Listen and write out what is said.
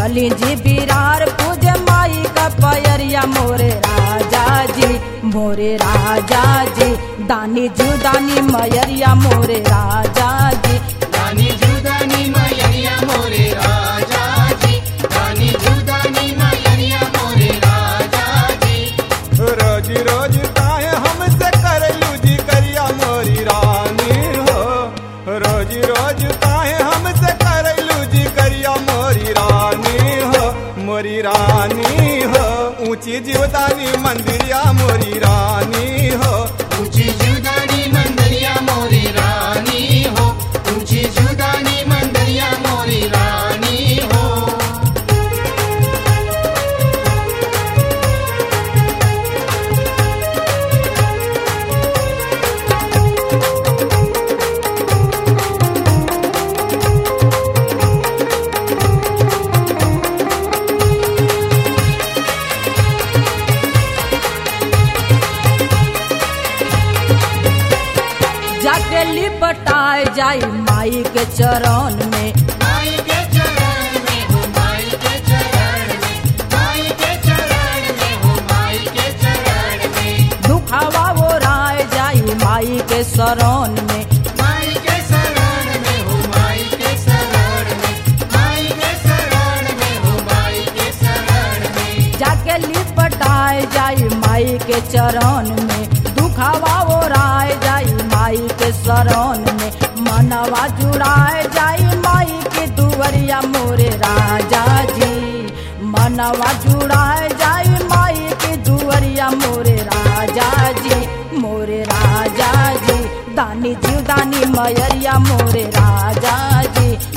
चली जी बिरार पूजे माई का पयरिया मोरे राजा जी, मोरे राजा जी। दानी जुदानी मयरिया मोरे राजा जी, दानी जुदानी मयरिया मोरे राजा जी, दानी जुदानी मयरिया मोरे राजा जी। रोज रोज काहे हमसे करलू जी करिया मोरी रानी हो, रोज रोज काहे हमसे करलू जी करिया मोरी रानी हो, मोरी रानी हो। ऊंची जीवदानी मंदिरिया मोरी रानी हो, ऊंची जुदानी मंदिरिया मोरी रानी हो, ऊंची जुदानी मंदिरिया मोरी रानी हो। जाके लिपटाए जाई माई के चरण में, माई के चरण में हो, माई के चरण में, माई के चरण में हो, माई के चरण में। दुखावा वो राय जाई माई के शरण में, माई के शरण में हो, माई के शरण में, माई के शरण में हो, माई के शरण में। जाके लिपटाए जाई माई के चरण में, दुखावा वो राय जाई माई के शरण में। मनवा जुड़ाए जाई माई के दुवरिया मोरे राजा जी, मनवा जुड़ाए जाई माई के दुवरिया मोरे राजा जी, मोरे राजा जी। दानी जीवदानी मयरिया मोरे राजा जी,